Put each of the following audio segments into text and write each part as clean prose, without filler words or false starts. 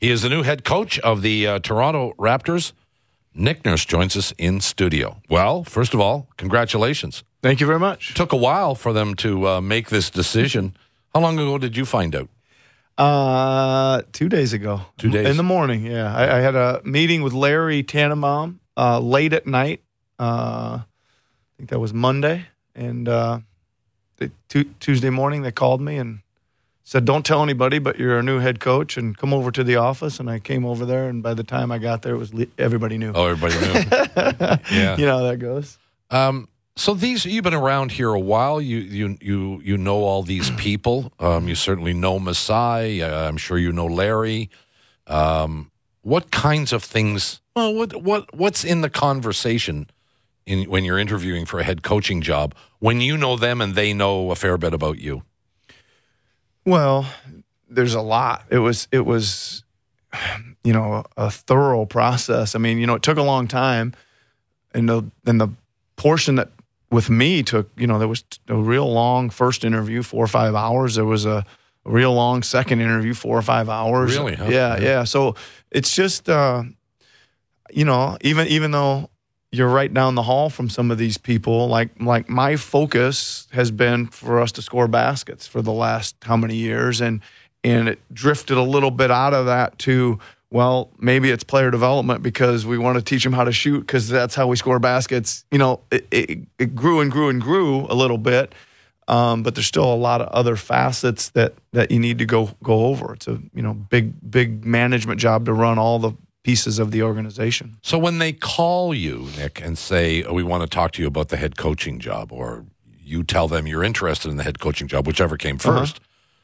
He is the new head coach of the Toronto Raptors. Nick Nurse joins us in studio. Well, first of all, congratulations. Thank you very much. It took a while for them to make this decision. How long ago did you find out? 2 days ago. 2 days? In the morning, yeah. I had a meeting with Larry Tannenbaum late at night. I think that was Monday. And Tuesday morning, they called me and said, don't tell anybody, but you're a new head coach, and come over to the office. And I came over there, and by the time I got there, everybody knew. Oh, everybody knew. Yeah. You know how that goes. So you've been around here a while. You know all these people. You certainly know Masai. I'm sure you know Larry. What kinds of things? Well, what's in the conversation when you're interviewing for a head coaching job when you know them and they know a fair bit about you? Well, there's a lot. It was a thorough process. I mean, it took a long time, and the portion that with me took, there was a real long first interview, 4 or 5 hours. There was a real long second interview, 4 or 5 hours. Really? Huh? Yeah. So it's just, even though you're right down the hall from some of these people, like my focus has been for us to score baskets for the last how many years, and it drifted a little bit out of that to, well, maybe it's player development because we want to teach them how to shoot because that's how we score baskets. It grew and grew and grew a little bit, but there's still a lot of other facets that you need to go over. It's a big management job to run all the pieces of the organization. So when they call you, Nick, and say, we want to talk to you about the head coaching job, or you tell them you're interested in the head coaching job, whichever came first,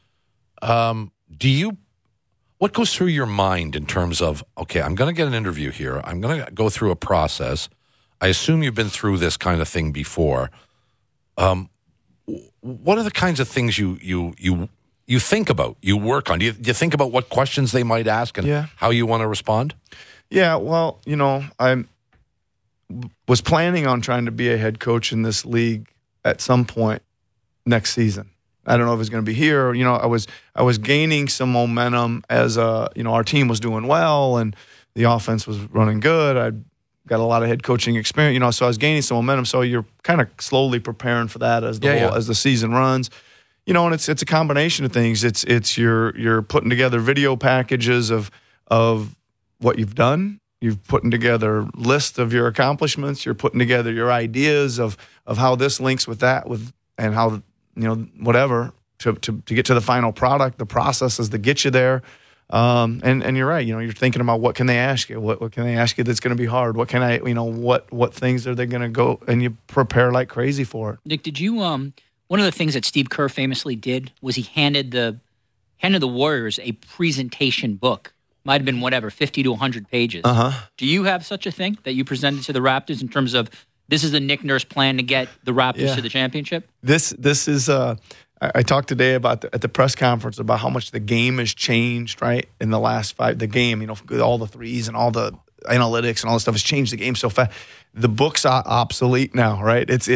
what goes through your mind in terms of, okay, I'm going to get an interview here. I'm going to go through a process. I assume you've been through this kind of thing before. What are the kinds of things you think about, you work on? Do you think about what questions they might ask and how you want to respond? Yeah, well, I was planning on trying to be a head coach in this league at some point next season. I don't know if it's going to be here. I was gaining some momentum as our team was doing well and the offense was running good. I'd got a lot of head coaching experience, so I was gaining some momentum. So you're kind of slowly preparing for that as as the season runs. And it's a combination of things. It's you're putting together video packages of what you've done. You've putting together lists of your accomplishments. You're putting together your ideas of how this links with that, and how whatever to get to the final product. The processes that get you there. And you're right. You're thinking about what can they ask you? What can they ask you that's going to be hard? What can I? What things are they going to go? And you prepare like crazy for it. Nick, did you one of the things that Steve Kerr famously did was he handed the Warriors a presentation book. Might have been 50 to 100 pages. Do you have such a thing that you presented to the Raptors in terms of this is the Nick Nurse plan to get the Raptors to the championship? This is I talked today at the press conference about how much the game has changed, right? In the last the game, all the threes and all the analytics and all this stuff has changed the game so fast. The book's obsolete now, right? It's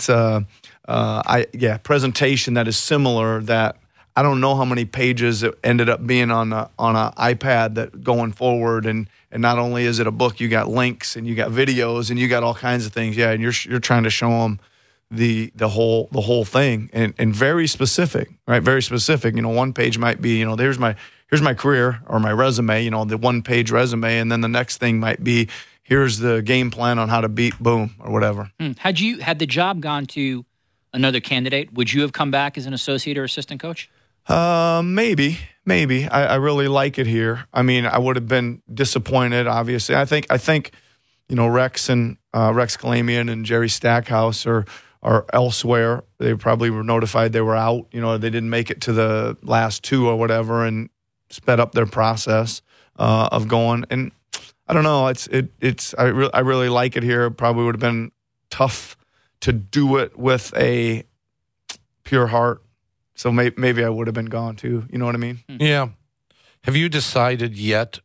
presentation that is similar that I don't know how many pages it ended up being on an iPad that going forward, and not only is it a book, you got links and you got videos and you got all kinds of things. Yeah, and you're trying to show them the whole thing and very specific, right? Very specific. One page might be here's my career or my resume. The 1-page resume, and then the next thing might be here's the game plan on how to beat boom or whatever. Had the job gone to another candidate, would you have come back as an associate or assistant coach? Maybe. I really like it here. I mean, I would have been disappointed, obviously. I think Rex Kalamian and Jerry Stackhouse are elsewhere. They probably were notified they were out. They didn't make it to the last two or whatever, and sped up their process of going. And I don't know. I really like it here. It probably would have been tough to do it with a pure heart. So maybe I would have been gone too. You know what I mean? Yeah. Have you decided yet?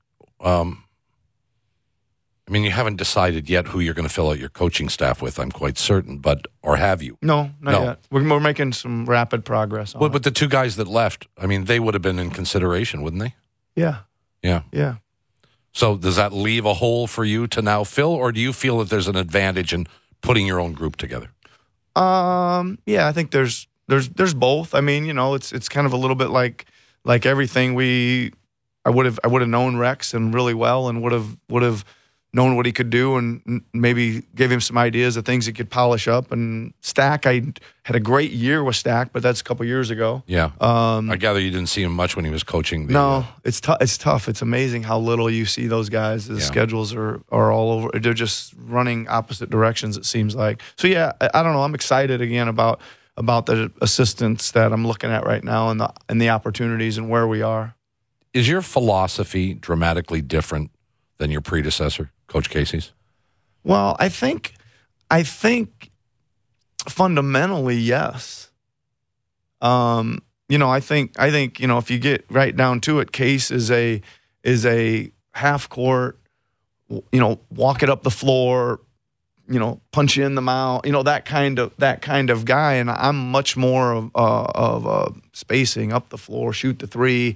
You haven't decided yet who you're going to fill out your coaching staff with, I'm quite certain, or have you? No, not yet. We're making some rapid progress on it. But the two guys that left, they would have been in consideration, wouldn't they? Yeah. Yeah. Yeah. So does that leave a hole for you to now fill, or do you feel that there's an advantage in putting your own group together? Yeah, I think there's both. I mean, it's kind of a little bit like everything. I would have known Rex and really well, and would have known what he could do, and maybe give him some ideas of things he could polish up. And Stack, I had a great year with Stack, but that's a couple years ago. Yeah. I gather you didn't see him much when he was coaching. No, it's tough. It's tough. It's amazing how little you see those guys. The schedules are all over. They're just running opposite directions, it seems like. So yeah, I don't know. I'm excited again about the assistants that I'm looking at right now, and the opportunities and where we are. Is your philosophy dramatically different than your predecessor, Coach Casey's? Well, I think fundamentally, yes. I think if you get right down to it, Case is a half court, walk it up the floor, punch you in the mouth, that kind of guy. And I'm much more of spacing up the floor, shoot the three,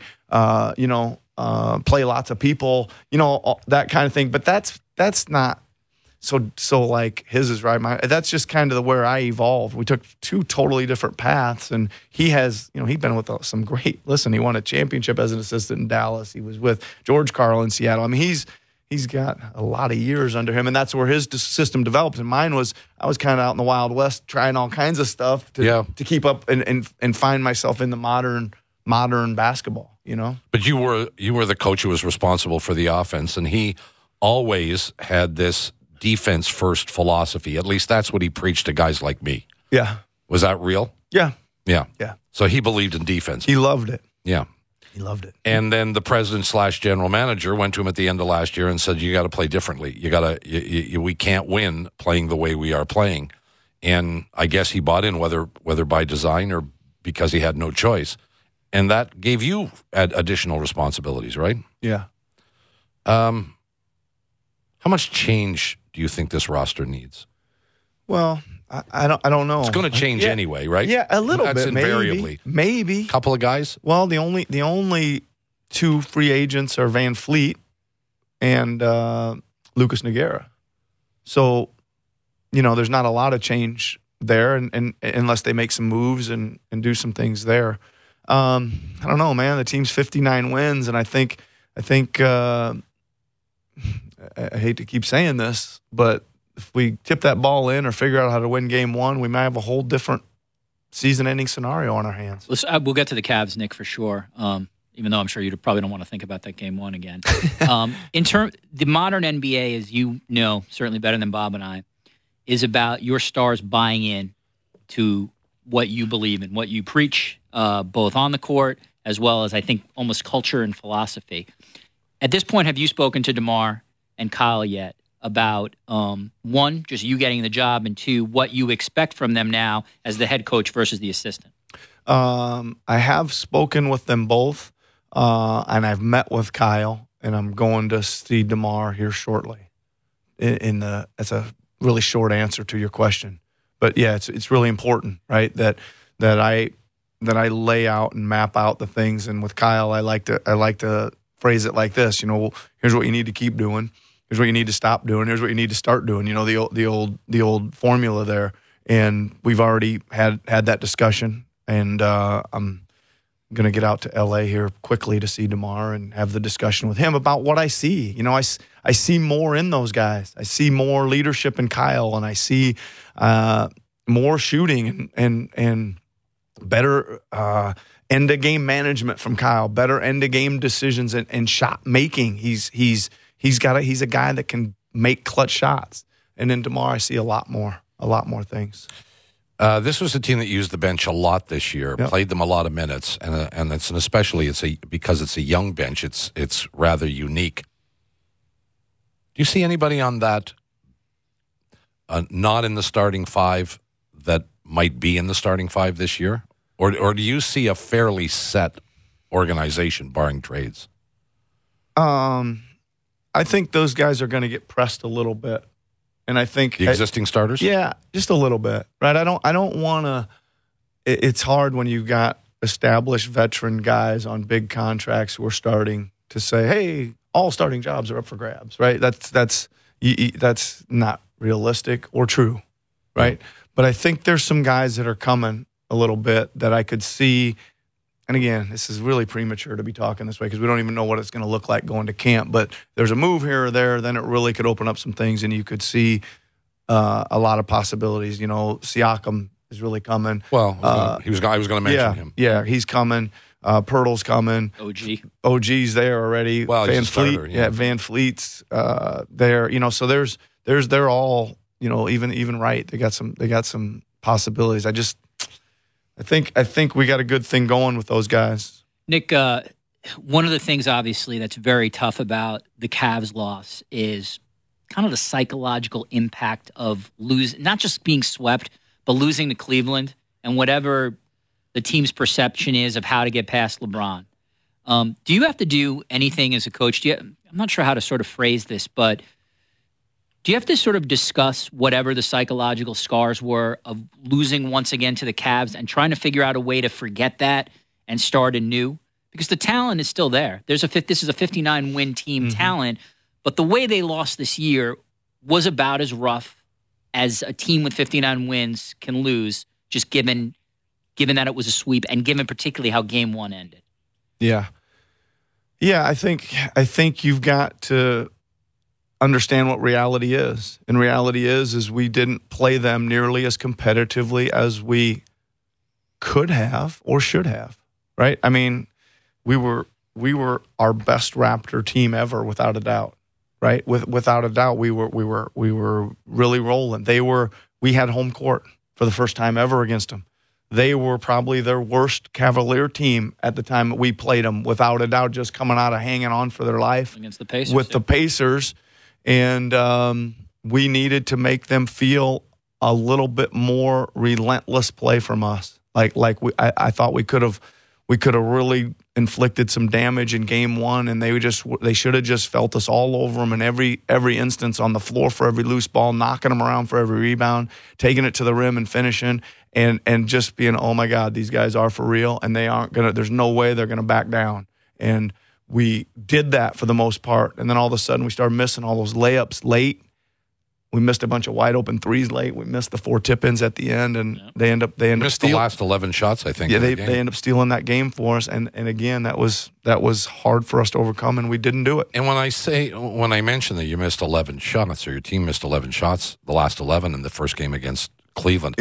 play lots of people, that kind of thing. But that's not so like his is right. That's just kind of where I evolved. We took two totally different paths, and he has, he'd been with some great. Listen, he won a championship as an assistant in Dallas. He was with George Karl in Seattle. I mean, he's got a lot of years under him, and that's where his system developed. And mine was, I was kind of out in the Wild West trying all kinds of stuff to keep up and find myself in the modern basketball, But you were the coach who was responsible for the offense, and he always had this defense first philosophy. At least that's what he preached to guys like me. Yeah. Was that real? Yeah. Yeah. Yeah. So he believed in defense. He loved it. Yeah. He loved it. And then the president / general manager went to him at the end of last year and said, "You got to play differently. We can't win playing the way we are playing." And I guess he bought in, whether by design or because he had no choice. And that gave you additional responsibilities, right? Yeah. How much change do you think this roster needs? Well, I don't know. It's going to change anyway, right? Yeah, a little That's bit. Invariably. Maybe. Couple of guys? Well, the only two free agents are Van Fleet and Lucas Nogueira. So, there's not a lot of change there, and unless they make some moves and do some things there. I don't know, man. The team's 59 wins, and I think I hate to keep saying this, but if we tip that ball in or figure out how to win game one, we might have a whole different season-ending scenario on our hands. We'll get to the Cavs, Nick, for sure. Even though I'm sure you probably don't want to think about that game one again. The modern NBA, as you know, certainly better than Bob and I, is about your stars buying in to what you believe in, what you preach, both on the court as well as, I think, almost culture and philosophy. At this point, have you spoken to DeMar and Kyle yet about, one, just you getting the job, and two, what you expect from them now as the head coach versus the assistant? I have spoken with them both, and I've met with Kyle, and I'm going to see DeMar here shortly. That's a really short answer to your question. But yeah, it's really important, right? That I lay out and map out the things. And with Kyle, I like to phrase it like this. Here's what you need to keep doing. Here's what you need to stop doing. Here's what you need to start doing. The old formula there. And we've already had that discussion. And I'm going to get out to LA here quickly to see DeMar and have the discussion with him about what I see. I see more in those guys. I see more leadership in Kyle, and I see more shooting and better end of game management from Kyle, better end of game decisions and shot making. He's a guy that can make clutch shots. And in DeMar, I see a lot more things. This was a team that used the bench a lot this year, played them a lot of minutes, and because it's a young bench, it's rather unique. Do you see anybody on that not in the starting five that might be in the starting five this year? Or do you see a fairly set organization, barring trades? I think those guys are going to get pressed a little bit. And I think the existing starters? Yeah, just a little bit. Right? I don't want to it's hard when you've got established veteran guys on big contracts who are starting to say, hey, all starting jobs are up for grabs, right? That's not realistic or true, right? But I think there's some guys that are coming a little bit that I could see. And again, this is really premature to be talking this way because we don't even know what it's going to look like going to camp. But there's a move here or there, then it really could open up some things, and you could see a lot of possibilities. You know, Siakam is really coming. Well, I was going to mention him. Yeah, he's coming. Pirtle's coming. OG's there already. Well, Van Fleet. Starter, Van Fleet's there. You know, so they're all, you know, even right. They got some possibilities. I think we got a good thing going with those guys. Nick, one of the things obviously that's very tough about the Cavs loss is kind of the psychological impact of losing, not just being swept, but losing to Cleveland and whatever the team's perception is of how to get past LeBron. Do you have to do anything as a coach? I'm not sure how to sort of phrase this, but do you have to sort of discuss whatever the psychological scars were of losing once again to the Cavs and trying to figure out a way to forget that and start anew? Because the talent is still there. This is a 59-win team talent, but the way they lost this year was about as rough as a team with 59 wins can lose, just given that it was a sweep and given particularly how Game 1 ended. Yeah. I think you've got to understand what reality is. And reality is we didn't play them nearly as competitively as we could have or should have, right? I mean, we were our best Raptor team ever, without a doubt, right? Without a doubt, we were really rolling. We had home court for the first time ever against them. They were probably their worst Cavalier team at the time that we played them, without a doubt, just coming out of hanging on for their life against the Pacers. The Pacers. And we needed to make them feel a little bit more relentless play from us. I thought we could have really inflicted some damage in Game 1, and they should have just felt us all over them in every instance, on the floor for every loose ball, knocking them around for every rebound, taking it to the rim and finishing, and just being, oh my God, these guys are for real, and they aren't gonna. There's no way they're gonna back down. And we did that for the most part, and then all of a sudden we started missing all those layups late. We missed a bunch of wide open threes late. We missed the 4 tip-ins at the end, and they end up missed the last 11 shots, I think. Yeah, they end up stealing that game for us, and again, that was hard for us to overcome, and we didn't do it. And when I mention that you missed 11 shots, or your team missed 11 shots, the last 11 in the first game against Cleveland,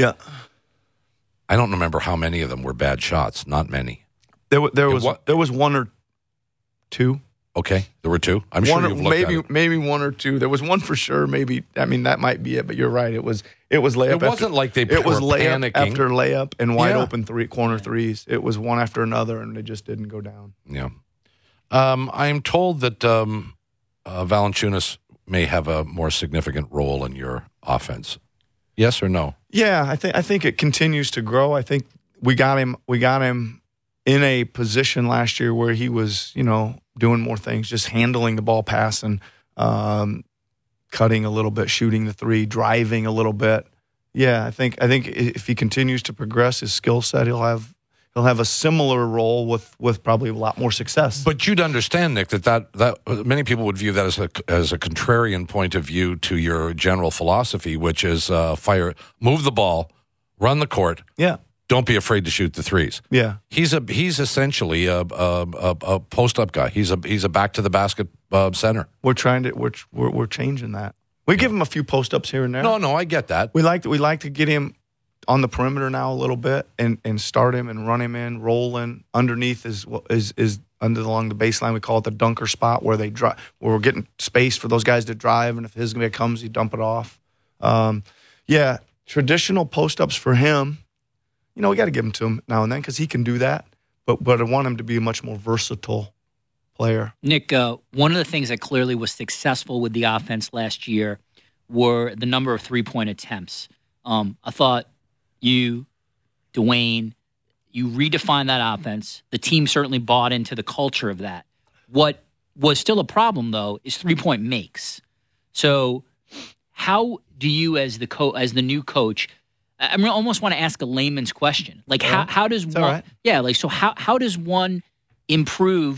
I don't remember how many of them were bad shots. Not many. There was one or two. Okay, there were two. I'm sure you've looked at it. Maybe one or two. There was one for sure. Maybe, I mean, that might be it. But you're right. It was layup. It wasn't like they were panicking. Layup after layup and wide open corner threes. It was one after another, and they just didn't go down. Yeah. I'm told that Valanciunas may have a more significant role in your offense. Yes or no? Yeah, I think it continues to grow. I think we got him in a position last year where he was, doing more things, just handling the ball, passing, cutting a little bit, shooting the three, driving a little bit. Yeah, I think if he continues to progress his skill set, he'll have a similar role with probably a lot more success. But you'd understand, Nick, that many people would view that as a contrarian point of view to your general philosophy, which is move the ball, run the court. Yeah. Don't be afraid to shoot the threes. Yeah, he's essentially a post up guy. He's a back to the basket center. We're changing that. We give him a few post ups here and there. No, I get that. We like to get him on the perimeter now a little bit and start him and run him in, rolling underneath is along the baseline. We call it the dunker spot where where we're getting space for those guys to drive, and if his guy comes, you dump it off. Traditional post ups for him. We got to give him to him now and then because he can do that. But I want him to be a much more versatile player. Nick, one of the things that clearly was successful with the offense last year were the number of three-point attempts. I thought you, Dwayne, you redefined that offense. The team certainly bought into the culture of that. What was still a problem, though, is three-point makes. So how do you, as the new coach, I almost want to ask a layman's question. Like, how does one? Right. Yeah, like, so how does one improve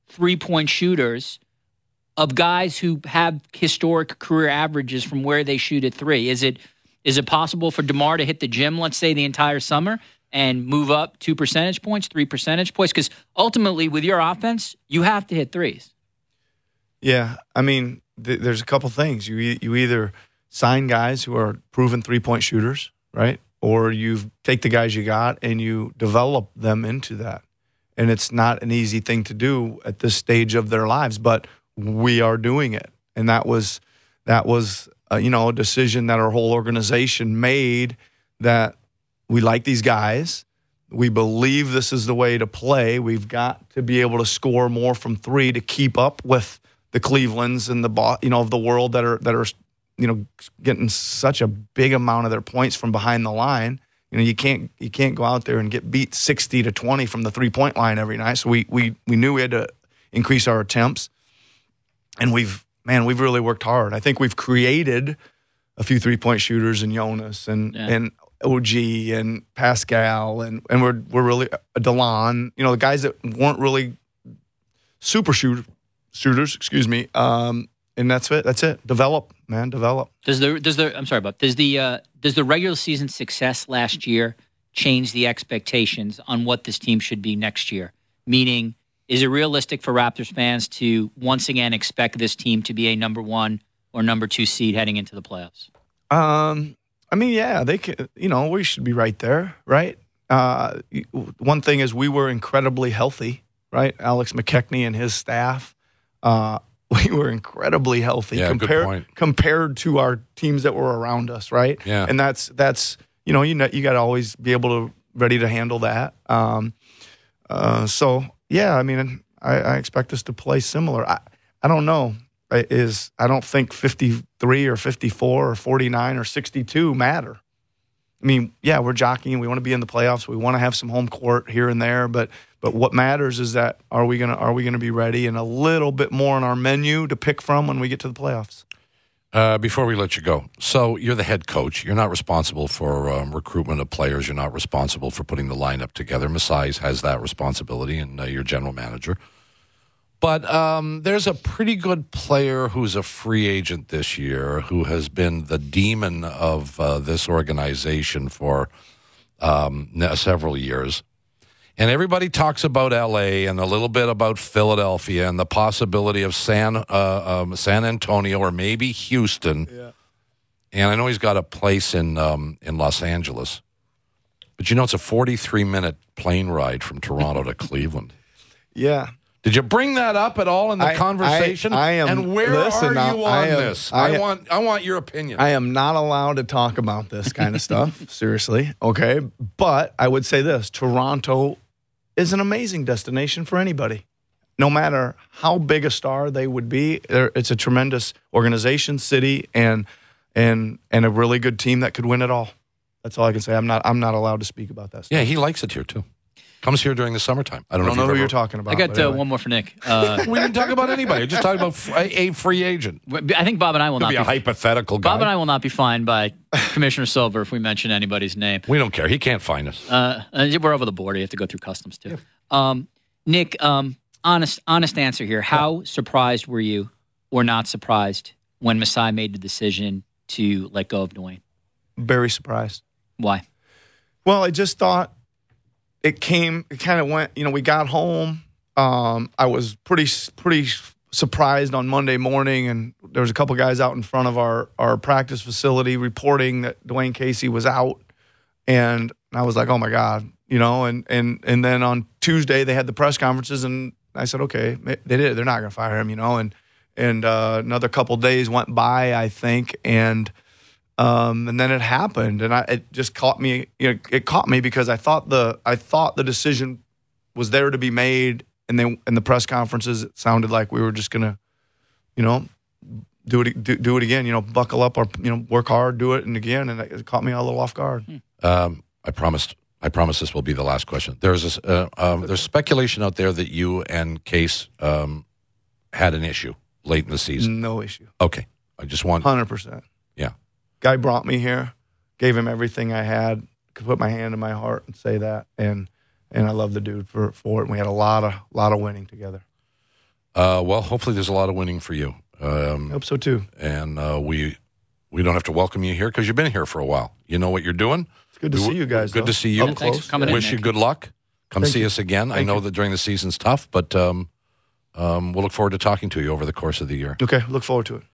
3-point shooters of guys who have historic career averages from where they shoot at 3? Is it possible for DeMar to hit the gym, let's say, the entire summer and move up 2 percentage points, 3 percentage points? Because ultimately, with your offense, you have to hit threes. Yeah, I mean, there's a couple things. You either sign guys who are proven 3-point shooters, right? Or you take the guys you got and you develop them into that. And it's not an easy thing to do at this stage of their lives, but we are doing it. And that was a decision that our whole organization made, that we like these guys. We believe this is the way to play. We've got to be able to score more from 3 to keep up with the Clevelands and of the world that are getting such a big amount of their points from behind the line. You can't go out there and get beat 60-20 from the 3-point line every night. So we knew we had to increase our attempts, and we've really worked hard. I think we've created a few 3-point shooters in Jonas and OG and Pascal and we're really Delon. The guys that weren't really super shooters. Excuse me. And that's it. That's it. Develop, man. Develop. Does the regular season success last year change the expectations on what this team should be next year? Meaning, is it realistic for Raptors fans to once again expect this team to be a number 1 or number 2 seed heading into the playoffs? I mean, yeah, they could. We should be right there, right? One thing is we were incredibly healthy, right? Alex McKechnie and his staff. We were incredibly healthy compared to our teams that were around us, right? Yeah. And that's you got to always be able to ready to handle that. So yeah, I mean, I expect us to play similar. I don't know. I don't think 53 or 54 or 49 or 62 matter. I mean, yeah, we're jockeying. We want to be in the playoffs. We want to have some home court here and there, but what matters is that are we gonna be ready and a little bit more on our menu to pick from when we get to the playoffs. Before we let you go, so you're the head coach. You're not responsible for recruitment of players. You're not responsible for putting the lineup together. Masai has that responsibility, and you're general manager. But there's a pretty good player who's a free agent this year who has been the demon of this organization for several years. And everybody talks about L.A. and a little bit about Philadelphia and the possibility of San Antonio or maybe Houston. Yeah. And I know he's got a place in Los Angeles. But it's a 43-minute plane ride from Toronto to Cleveland. Yeah. Did you bring that up at all in the conversation? I am. And where are you on this? I want your opinion. I am not allowed to talk about this kind of stuff. Seriously. Okay. But I would say this: Toronto is an amazing destination for anybody. No matter how big a star they would be, it's a tremendous organization, city, and a really good team that could win it all. That's all I can say. I'm not allowed to speak about that stuff. Yeah, he likes it here too. Comes here during the summertime. I don't know who you're talking about. I got one more for Nick. We didn't talk about anybody. We just talked about a free agent. I think Bob and I will not be a hypothetical guy. Bob and I will not be fined by Commissioner Silver if we mention anybody's name. We don't care. He can't find us. We're over the border. You have to go through customs too. Yeah. Nick, honest answer here. How surprised were you, or not surprised, when Masai made the decision to let go of Dwayne? Very surprised. Why? Well, I just thought it kind of went, we got home. I was pretty surprised on Monday morning, and there was a couple guys out in front of our practice facility reporting that Dwayne Casey was out. And I was like, oh my God, and then on Tuesday they had the press conferences, and I said, okay, they're not going to fire him, and another couple days went by, I think. And then it happened, and it just caught me. It caught me because I thought the decision was there to be made, and then in the press conferences, it sounded like we were just gonna, do it again. Buckle up or work hard, do it, and again. And it caught me a little off guard. I promised this will be the last question. There's speculation out there that you and Case had an issue late in the season. No issue. Okay, I just want 100%. Yeah. Guy brought me here, gave him everything I had, could put my hand in my heart and say that, and I love the dude for it. And we had a lot of winning together. Well, hopefully there's a lot of winning for you. I hope so too. And we don't have to welcome you here because you've been here for a while. You know what you're doing. It's good to see you guys. Good though. to see you. Yeah, thanks for coming in, Wish you Nick. good luck. Come Thank see you. us again. I Thank know you. that during the season's tough, but we'll look forward to talking to you over the course of the year. Okay, look forward to it.